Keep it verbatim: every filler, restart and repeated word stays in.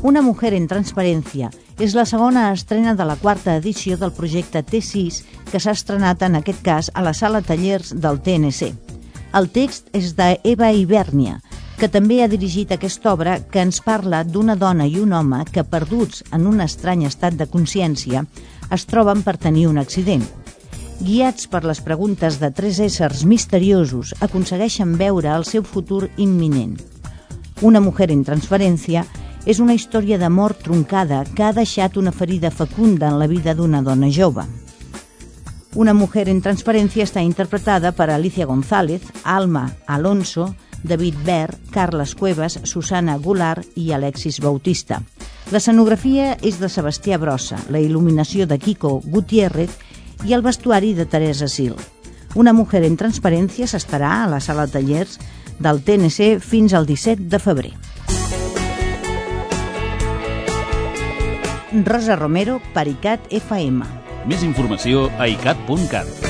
Una mujer en transparència és la segona estrena de la quarta edició del projecte T sis que s'ha estrenat en aquest cas a la sala tallers del T N C. El text és d'Eva Ibernia, que també ha dirigit aquesta obra que ens parla d'una dona i un home que, perduts en un estrany estat de consciència, es troben per tenir un accident. Guiats per les preguntes de tres éssers misteriosos, aconsegueixen veure el seu futur imminent. Una mujer en transferència és una història d'amor troncada que ha deixat una ferida fecunda en la vida d'una dona jove. Una mujer en transferència està interpretada per Alicia González, Alma Alonso, David Ver, Carles Cuevas, Susana Goulart i Alexis Bautista. L'escenografia és de Sebastià Brossa, la il·luminació de Kiko Gutiérrez i el vestuari de Teresa Sil. Una mujer en transparència s'estarà a la sala tallers del T N C fins al disset de febrer. Rosa Romero per I C A T F M. Més informació a i cat punt cat.